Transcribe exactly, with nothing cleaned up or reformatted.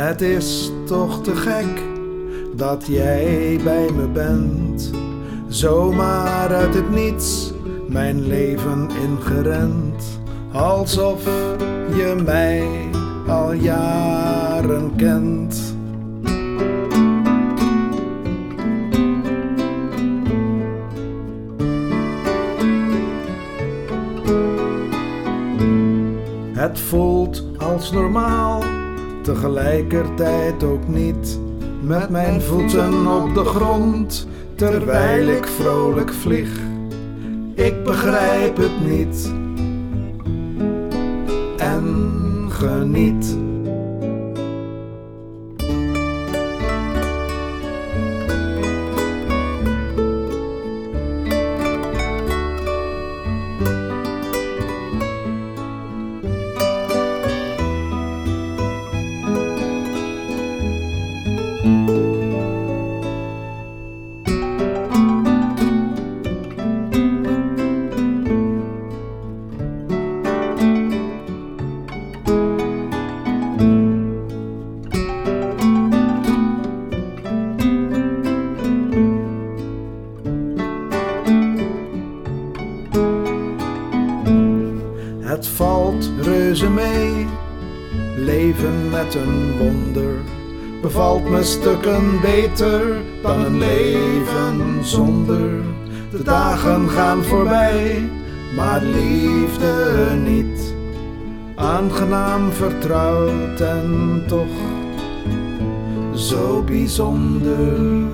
Het is toch te gek dat jij bij me bent, zomaar uit het niets mijn leven ingerend, alsof je mij al jaren kent. Het voelt als normaal, tegelijkertijd ook niet, met mijn voeten op de grond, terwijl ik vrolijk vlieg. Ik begrijp het niet en geniet. Het valt reuze mee, leven met een wonder, bevalt me stukken beter dan een leven zonder. De dagen gaan voorbij, maar liefde niet. Aangenaam vertrouwd en toch zo bijzonder.